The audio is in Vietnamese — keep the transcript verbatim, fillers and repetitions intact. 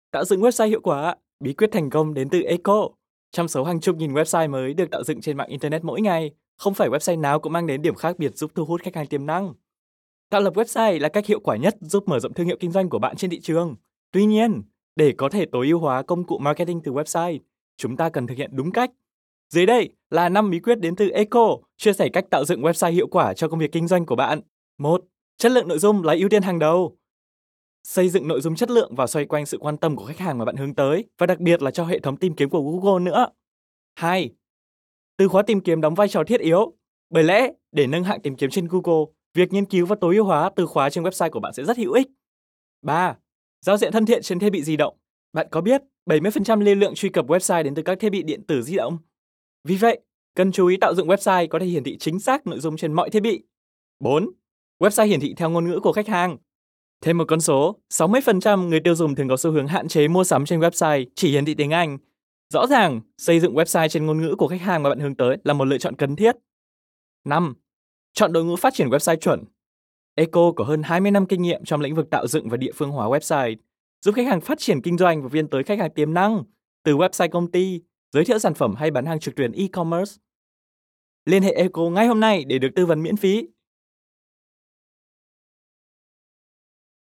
Tạo dựng website hiệu quả, bí quyết thành công đến từ Eco. Trong số hàng chục nghìn website mới được tạo dựng trên mạng Internet mỗi ngày, không phải website nào cũng mang đến điểm khác biệt giúp thu hút khách hàng tiềm năng. Tạo lập website là cách hiệu quả nhất giúp mở rộng thương hiệu kinh doanh của bạn trên thị trường. Tuy nhiên, để có thể tối ưu hóa công cụ marketing từ website, chúng ta cần thực hiện đúng cách. Dưới đây là năm bí quyết đến từ Eco, chia sẻ cách tạo dựng website hiệu quả cho công việc kinh doanh của bạn. một. Chất lượng nội dung là ưu tiên hàng đầu. Xây dựng nội dung chất lượng và xoay quanh sự quan tâm của khách hàng mà bạn hướng tới, và đặc biệt là cho hệ thống tìm kiếm của Google nữa. hai. Từ khóa tìm kiếm đóng vai trò thiết yếu. Bởi lẽ, để nâng hạng tìm kiếm trên Google, việc nghiên cứu và tối ưu hóa từ khóa trên website của bạn sẽ rất hữu ích. ba. Giao diện thân thiện trên thiết bị di động. Bạn có biết bảy mươi phần trăm lưu lượng truy cập website đến từ các thiết bị điện tử di động? Vì vậy, cần chú ý tạo dựng website có thể hiển thị chính xác nội dung trên mọi thiết bị. bốn. Website hiển thị theo ngôn ngữ của khách hàng. Thêm một con số, sáu mươi phần trăm người tiêu dùng thường có xu hướng hạn chế mua sắm trên website chỉ hiển thị tiếng Anh. Rõ ràng, xây dựng website trên ngôn ngữ của khách hàng mà bạn hướng tới là một lựa chọn cần thiết. năm. Chọn đội ngũ phát triển website chuẩn. Eco có hơn hai mươi năm kinh nghiệm trong lĩnh vực tạo dựng và địa phương hóa website, giúp khách hàng phát triển kinh doanh và vươn tới khách hàng tiềm năng, từ website công ty, giới thiệu sản phẩm hay bán hàng trực tuyến e-commerce. Liên hệ Eco ngay hôm nay để được tư vấn miễn phí.